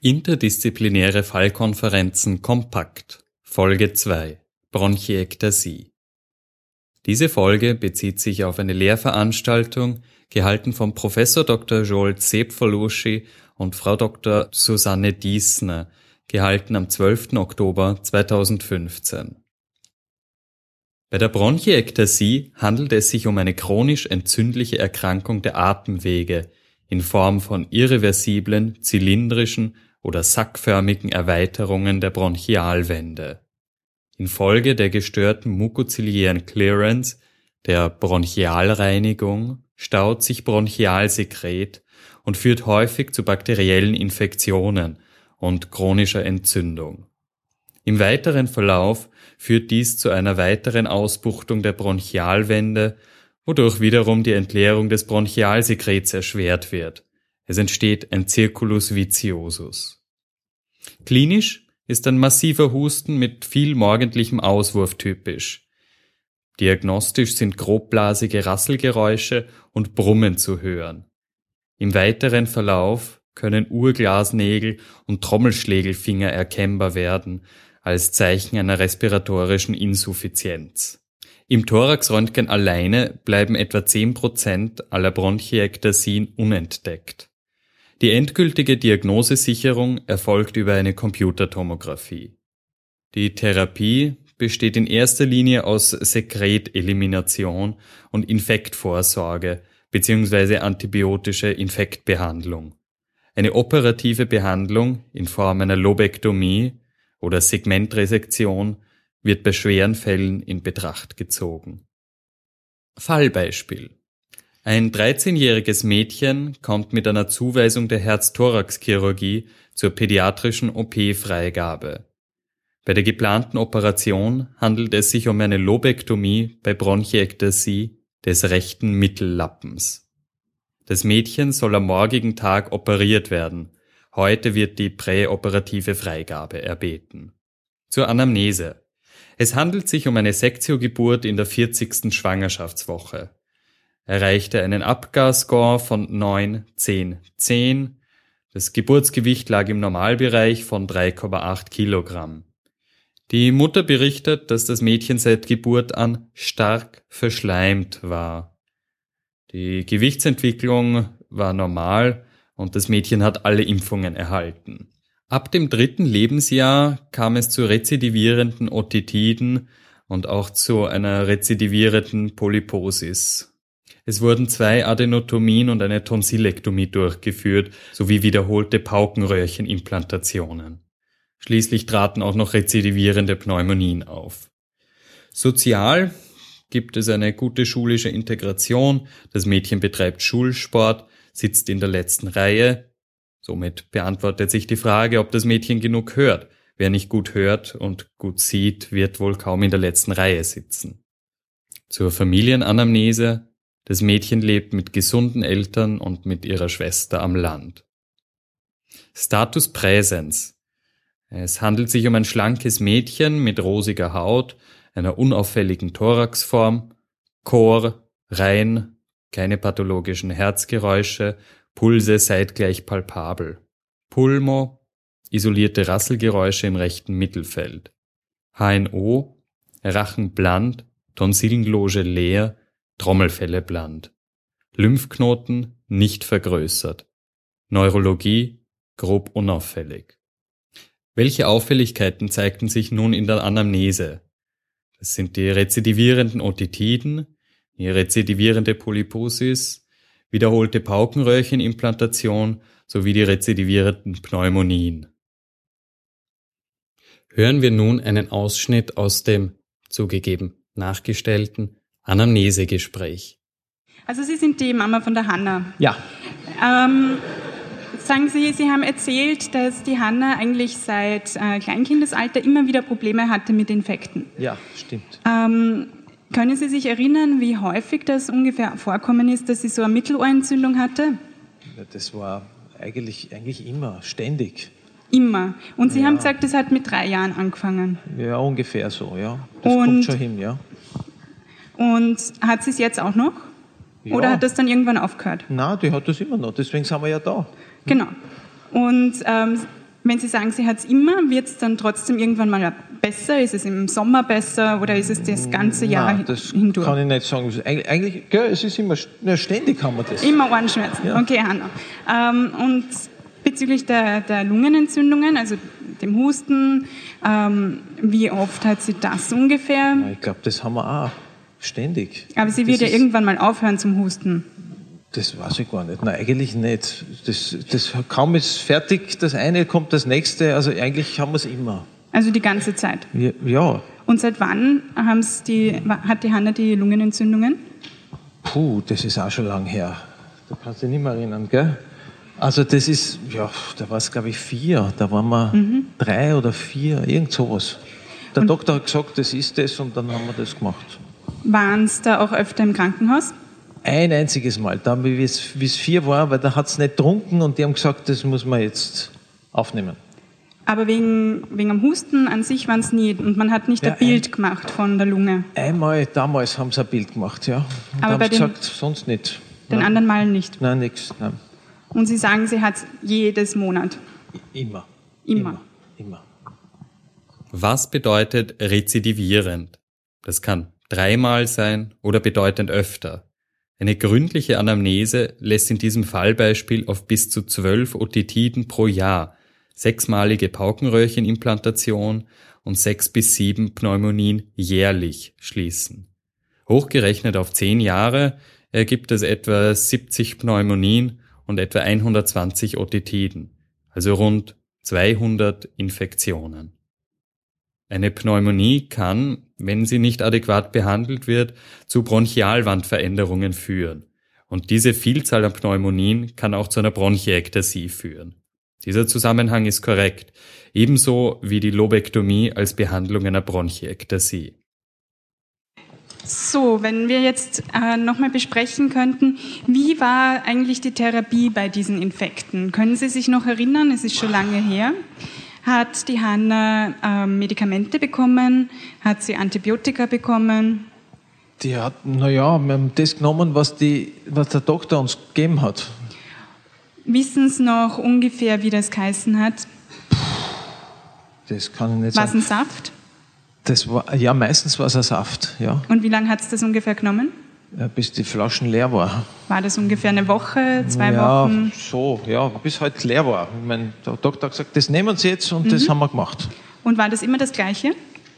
Interdisziplinäre Fallkonferenzen kompakt, Folge 2, Bronchiektasie. Diese Folge bezieht sich auf eine Lehrveranstaltung, gehalten von Professor Dr. Joel Zepfolushi und Frau Dr. Susanne Diesner, gehalten am 12. Oktober 2015. Bei der Bronchiektasie handelt es sich um eine chronisch entzündliche Erkrankung der Atemwege in Form von irreversiblen, zylindrischen oder sackförmigen Erweiterungen der Bronchialwände. Infolge der gestörten mukoziliären Clearance, der Bronchialreinigung, staut sich Bronchialsekret und führt häufig zu bakteriellen Infektionen und chronischer Entzündung. Im weiteren Verlauf führt dies zu einer weiteren Ausbuchtung der Bronchialwände, wodurch wiederum die Entleerung des Bronchialsekrets erschwert wird. Es entsteht ein Circulus viciosus. Klinisch ist ein massiver Husten mit viel morgendlichem Auswurf typisch. Diagnostisch sind grobblasige Rasselgeräusche und Brummen zu hören. Im weiteren Verlauf können Urglasnägel und Trommelschlägelfinger erkennbar werden, als Zeichen einer respiratorischen Insuffizienz. Im Thoraxröntgen alleine bleiben etwa 10% aller Bronchiektasien unentdeckt. Die endgültige Diagnosesicherung erfolgt über eine Computertomographie. Die Therapie besteht in erster Linie aus Sekretelimination und Infektvorsorge bzw. antibiotische Infektbehandlung. Eine operative Behandlung in Form einer Lobektomie oder Segmentresektion wird bei schweren Fällen in Betracht gezogen. Fallbeispiel: Ein 13-jähriges Mädchen kommt mit einer Zuweisung der Herz-Thorax-Chirurgie zur pädiatrischen OP-Freigabe. Bei der geplanten Operation handelt es sich um eine Lobektomie bei Bronchiektasie des rechten Mittellappens. Das Mädchen soll am morgigen Tag operiert werden. Heute wird die präoperative Freigabe erbeten. Zur Anamnese: Es handelt sich um eine Sektiogeburt in der 40. Schwangerschaftswoche. Erreichte einen Apgar-Score von 9, 10, 10. Das Geburtsgewicht lag im Normalbereich von 3,8 Kilogramm. Die Mutter berichtet, dass das Mädchen seit Geburt an stark verschleimt war. Die Gewichtsentwicklung war normal und das Mädchen hat alle Impfungen erhalten. Ab dem 3. Lebensjahr kam es zu rezidivierenden Otitiden und auch zu einer rezidivierenden Polyposis. Es wurden 2 Adenotomien und eine Tonsillektomie durchgeführt, sowie wiederholte Paukenröhrchenimplantationen. Schließlich traten auch noch rezidivierende Pneumonien auf. Sozial gibt es eine gute schulische Integration, das Mädchen betreibt Schulsport, sitzt in der letzten Reihe. Somit beantwortet sich die Frage, ob das Mädchen genug hört. Wer nicht gut hört und gut sieht, wird wohl kaum in der letzten Reihe sitzen. Zur Familienanamnese: Das Mädchen lebt mit gesunden Eltern und mit ihrer Schwester am Land. Status Praesens: Es handelt sich um ein schlankes Mädchen mit rosiger Haut, einer unauffälligen Thoraxform, Chor, rein, keine pathologischen Herzgeräusche, Pulse seitgleich palpabel. Pulmo: isolierte Rasselgeräusche im rechten Mittelfeld. HNO: Rachen bland, Tonsillenloge leer, Trommelfelle bland. Lymphknoten nicht vergrößert. Neurologie: grob unauffällig. Welche Auffälligkeiten zeigten sich nun in der Anamnese? Das sind die rezidivierenden Otitiden, die rezidivierende Polyposis, wiederholte Paukenröhrchenimplantation sowie die rezidivierenden Pneumonien. Hören wir nun einen Ausschnitt aus dem, zugegeben nachgestellten, Anamnesegespräch. Also Sie sind die Mama von der Hanna. Ja. Sagen Sie, Sie haben erzählt, dass die Hanna eigentlich seit Kleinkindesalter immer wieder Probleme hatte mit Infekten. Ja, stimmt. Können Sie sich erinnern, wie häufig das ungefähr vorkommen ist, dass sie so eine Mittelohrentzündung hatte? Ja, das war eigentlich immer, ständig. Immer. Und Sie haben gesagt, das hat mit 3 Jahren angefangen. Ja, ungefähr so, ja. Das kommt schon hin, ja. Und hat sie es jetzt auch noch? Ja. Oder hat das dann irgendwann aufgehört? Nein, die hat das immer noch, deswegen sind wir ja da. Genau. Und Wenn Sie sagen, sie hat es immer, wird es dann trotzdem irgendwann mal besser? Ist es im Sommer besser oder ist es das ganze Jahr Nein, das hindurch? kann ich nicht sagen. Eigentlich, gell, es ist immer, ständig haben wir das. Immer Ohrenschmerzen. Ja. Okay, Hanna. Und bezüglich der Lungenentzündungen, also dem Husten, wie oft hat sie das ungefähr? Ich glaube, das haben wir auch ständig. Aber sie wird ja irgendwann mal aufhören zum Husten. Das weiß ich gar nicht. Nein, eigentlich nicht. Das kaum ist fertig, das eine kommt das nächste. Also eigentlich haben wir es immer. Also die ganze Zeit? Ja. Und seit wann hat die Hanna die Lungenentzündungen? Puh, das ist auch schon lang her. Da kannst du dich nicht mehr erinnern, gell? Also das ist, ja, da war es glaube ich 4. Da waren wir 3 oder 4, irgend sowas. Der Doktor hat gesagt, das ist das und dann haben wir das gemacht. Waren Sie da auch öfter im Krankenhaus? Ein einziges Mal, da wie es 4 war, weil da hat es nicht getrunken und die haben gesagt, das muss man jetzt aufnehmen. Aber wegen am Husten an sich waren es nie und man hat nicht ein Bild gemacht von der Lunge? Einmal damals haben sie ein Bild gemacht, ja. Und aber haben gesagt, sonst nicht. Den anderen Malen nicht? Nein, nichts. Nein. Und Sie sagen, sie hat es jedes Monat? Immer. Was bedeutet rezidivierend? Das kann 3-mal sein oder bedeutend öfter. Eine gründliche Anamnese lässt in diesem Fallbeispiel auf bis zu 12 Otitiden pro Jahr, 6-malige Paukenröhrchenimplantation und 6 bis 7 Pneumonien jährlich schließen. Hochgerechnet auf 10 Jahre ergibt es etwa 70 Pneumonien und etwa 120 Otitiden, also rund 200 Infektionen. Eine Pneumonie kann, wenn sie nicht adäquat behandelt wird, zu Bronchialwandveränderungen führen. Und diese Vielzahl an Pneumonien kann auch zu einer Bronchiektasie führen. Dieser Zusammenhang ist korrekt, ebenso wie die Lobektomie als Behandlung einer Bronchiektasie. So, wenn wir jetzt nochmal besprechen könnten, wie war eigentlich die Therapie bei diesen Infekten? Können Sie sich noch erinnern? Es ist schon lange her. Hat die Hanna Medikamente bekommen? Hat sie Antibiotika bekommen? Die hat, wir haben das genommen, was der Doktor uns gegeben hat. Wissen Sie noch ungefähr, wie das geheißen hat? Das kann ich nicht sagen. War es ein Saft? Meistens war es ein Saft, ja. Und wie lange hat es das ungefähr genommen? Ja, bis die Flaschen leer war. War das ungefähr eine Woche, 2 Wochen? Bis halt leer war. Ich meine, der Doktor hat gesagt, das nehmen Sie jetzt und das haben wir gemacht. Und war das immer das Gleiche?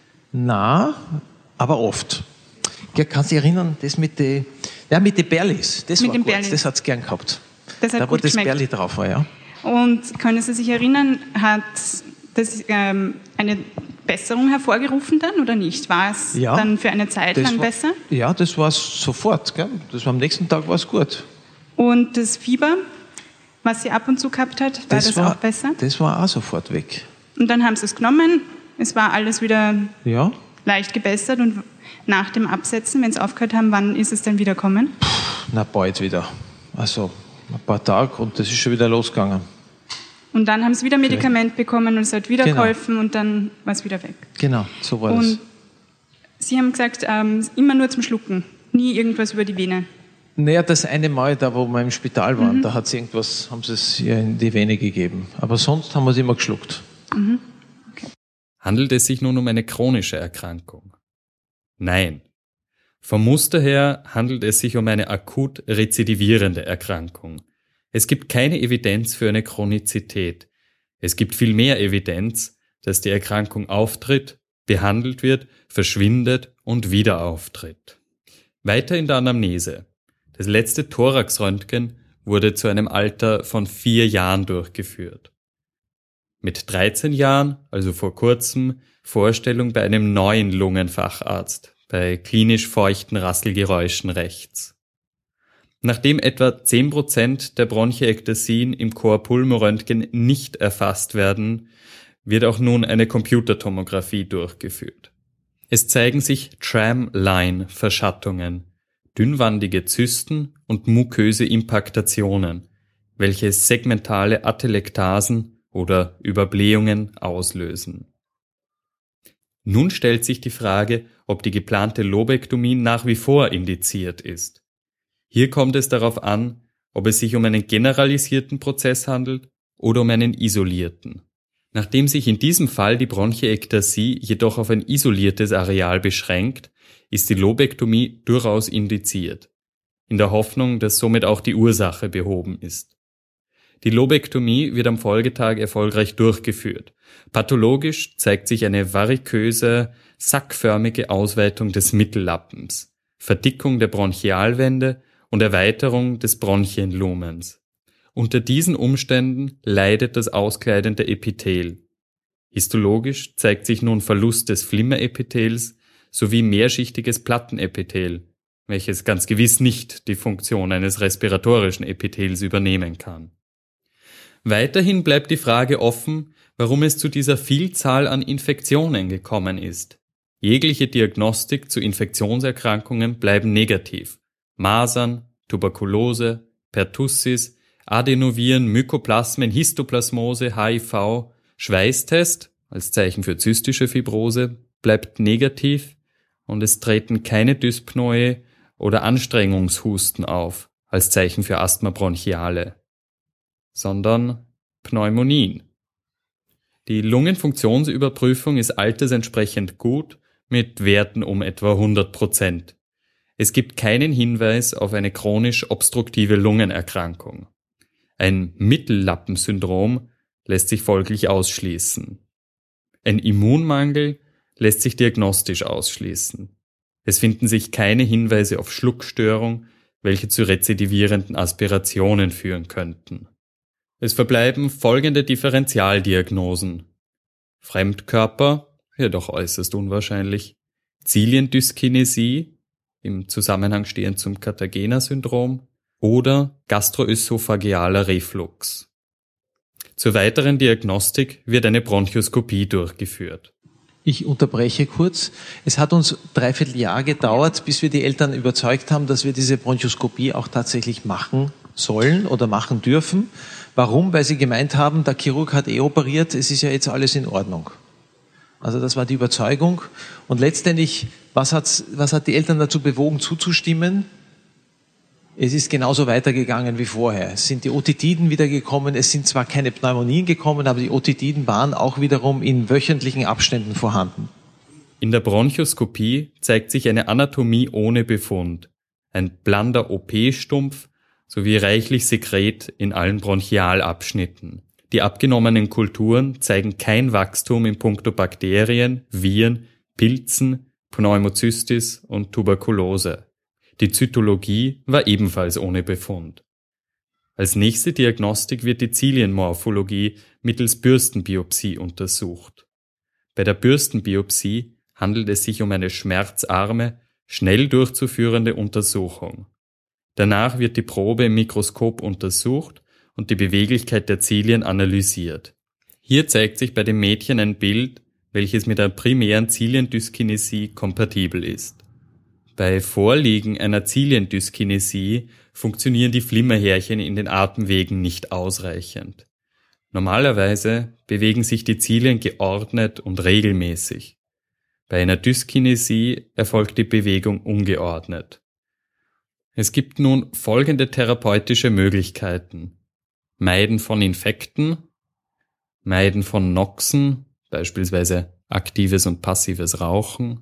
Na, aber oft. Kannst du dich erinnern, das mit den Berlis, das war gut, das hat es gern gehabt. Das hat da, wo gut das geschmeckt. Berli drauf war, ja. Und können Sie sich erinnern, hat das eine Besserung hervorgerufen dann oder nicht? War es dann für eine Zeit lang besser? Ja, das war es sofort. Gell? Das war am nächsten Tag war es gut. Und das Fieber, was sie ab und zu gehabt hat, war das auch besser? Das war auch sofort weg. Und dann haben sie es genommen, es war alles wieder leicht gebessert und nach dem Absetzen, wenn sie aufgehört haben, wann ist es dann wieder gekommen? Na, bald wieder. Also ein paar Tage und das ist schon wieder losgegangen. Und dann haben sie wieder Medikament bekommen und es hat wieder geholfen und dann war es wieder weg. Genau, so war das. Und Sie haben gesagt, immer nur zum Schlucken, nie irgendwas über die Vene. Naja, das eine Mal, da wo wir im Spital waren, da haben sie es ihr in die Vene gegeben. Aber sonst haben wir es immer geschluckt. Okay. Handelt es sich nun um eine chronische Erkrankung? Nein. Vom Muster her handelt es sich um eine akut rezidivierende Erkrankung. Es gibt keine Evidenz für eine Chronizität. Es gibt viel mehr Evidenz, dass die Erkrankung auftritt, behandelt wird, verschwindet und wieder auftritt. Weiter in der Anamnese. Das letzte Thoraxröntgen wurde zu einem Alter von 4 Jahren durchgeführt. Mit 13 Jahren, also vor kurzem, Vorstellung bei einem neuen Lungenfacharzt, bei klinisch feuchten Rasselgeräuschen rechts. Nachdem etwa 10% der Bronchiektasien im Chor-Pulmo-Röntgen nicht erfasst werden, wird auch nun eine Computertomographie durchgeführt. Es zeigen sich Tram-Line-Verschattungen, dünnwandige Zysten und muköse Impaktationen, welche segmentale Atelektasen oder Überblähungen auslösen. Nun stellt sich die Frage, ob die geplante Lobektomie nach wie vor indiziert ist. Hier kommt es darauf an, ob es sich um einen generalisierten Prozess handelt oder um einen isolierten. Nachdem sich in diesem Fall die Bronchiektasie jedoch auf ein isoliertes Areal beschränkt, ist die Lobektomie durchaus indiziert, in der Hoffnung, dass somit auch die Ursache behoben ist. Die Lobektomie wird am Folgetag erfolgreich durchgeführt. Pathologisch zeigt sich eine variköse, sackförmige Ausweitung des Mittellappens, Verdickung der Bronchialwände und Erweiterung des Bronchienlumens. Unter diesen Umständen leidet das auskleidende Epithel. Histologisch zeigt sich nun Verlust des Flimmerepithels sowie mehrschichtiges Plattenepithel, welches ganz gewiss nicht die Funktion eines respiratorischen Epithels übernehmen kann. Weiterhin bleibt die Frage offen, warum es zu dieser Vielzahl an Infektionen gekommen ist. Jegliche Diagnostik zu Infektionserkrankungen bleiben negativ. Masern, Tuberkulose, Pertussis, Adenoviren, Mykoplasmen, Histoplasmose, HIV, Schweißtest als Zeichen für zystische Fibrose bleibt negativ und es treten keine Dyspnoe oder Anstrengungshusten auf als Zeichen für Asthma bronchiale, sondern Pneumonien. Die Lungenfunktionsüberprüfung ist altersentsprechend gut mit Werten um etwa 100%. Es gibt keinen Hinweis auf eine chronisch obstruktive Lungenerkrankung. Ein Mittellappensyndrom lässt sich folglich ausschließen. Ein Immunmangel lässt sich diagnostisch ausschließen. Es finden sich keine Hinweise auf Schluckstörung, welche zu rezidivierenden Aspirationen führen könnten. Es verbleiben folgende Differentialdiagnosen. Fremdkörper, jedoch äußerst unwahrscheinlich, Ziliendyskinesie, im Zusammenhang stehend zum Cartagena-Syndrom, oder gastroösophagealer Reflux. Zur weiteren Diagnostik wird eine Bronchoskopie durchgeführt. Ich unterbreche kurz. Es hat uns 3/4 Jahr gedauert, bis wir die Eltern überzeugt haben, dass wir diese Bronchoskopie auch tatsächlich machen sollen oder machen dürfen. Warum? Weil sie gemeint haben, der Chirurg hat operiert, es ist ja jetzt alles in Ordnung. Also das war die Überzeugung. Und letztendlich, was hat die Eltern dazu bewogen, zuzustimmen? Es ist genauso weitergegangen wie vorher. Es sind die Otitiden wiedergekommen. Es sind zwar keine Pneumonien gekommen, aber die Otitiden waren auch wiederum in wöchentlichen Abständen vorhanden. In der Bronchoskopie zeigt sich eine Anatomie ohne Befund, ein blonder OP-Stumpf sowie reichlich Sekret in allen Bronchialabschnitten. Die abgenommenen Kulturen zeigen kein Wachstum in puncto Bakterien, Viren, Pilzen, Pneumocystis und Tuberkulose. Die Zytologie war ebenfalls ohne Befund. Als nächste Diagnostik wird die Zilienmorphologie mittels Bürstenbiopsie untersucht. Bei der Bürstenbiopsie handelt es sich um eine schmerzarme, schnell durchzuführende Untersuchung. Danach wird die Probe im Mikroskop untersucht und die Beweglichkeit der Zilien analysiert. Hier zeigt sich bei dem Mädchen ein Bild, welches mit einer primären Ziliendyskinesie kompatibel ist. Bei Vorliegen einer Ziliendyskinesie funktionieren die Flimmerhärchen in den Atemwegen nicht ausreichend. Normalerweise bewegen sich die Zilien geordnet und regelmäßig. Bei einer Dyskinesie erfolgt die Bewegung ungeordnet. Es gibt nun folgende therapeutische Möglichkeiten: Meiden von Infekten, Meiden von Noxen, beispielsweise aktives und passives Rauchen,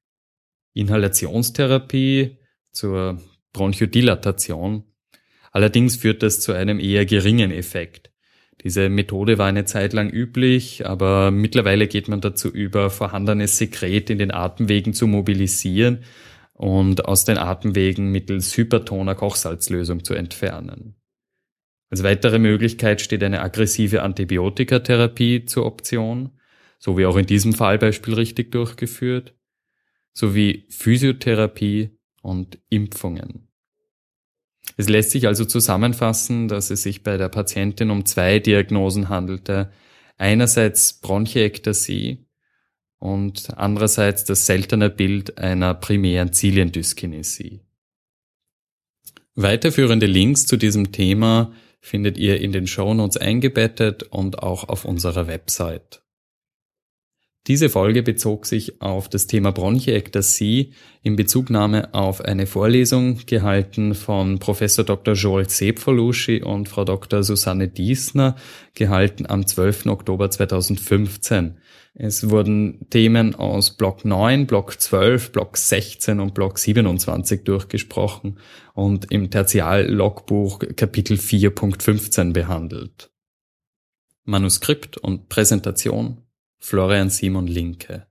Inhalationstherapie zur Bronchodilatation. Allerdings führt das zu einem eher geringen Effekt. Diese Methode war eine Zeit lang üblich, aber mittlerweile geht man dazu über, vorhandenes Sekret in den Atemwegen zu mobilisieren und aus den Atemwegen mittels hypertoner Kochsalzlösung zu entfernen. Als weitere Möglichkeit steht eine aggressive Antibiotikatherapie zur Option, so wie auch in diesem Fallbeispiel richtig durchgeführt, sowie Physiotherapie und Impfungen. Es lässt sich also zusammenfassen, dass es sich bei der Patientin um 2 Diagnosen handelte. Einerseits Bronchiektasie und andererseits das seltene Bild einer primären Ziliendyskinesie. Weiterführende Links zu diesem Thema findet ihr in den Shownotes eingebettet und auch auf unserer Website. Diese Folge bezog sich auf das Thema Bronchiektasie in Bezugnahme auf eine Vorlesung gehalten von Professor Dr. Joel Sepfoluschi und Frau Dr. Susanne Diesner, gehalten am 12. Oktober 2015. Es wurden Themen aus Block 9, Block 12, Block 16 und Block 27 durchgesprochen und im Tertial-Logbuch Kapitel 4.15 behandelt. Manuskript und Präsentation Florian Simon Linke.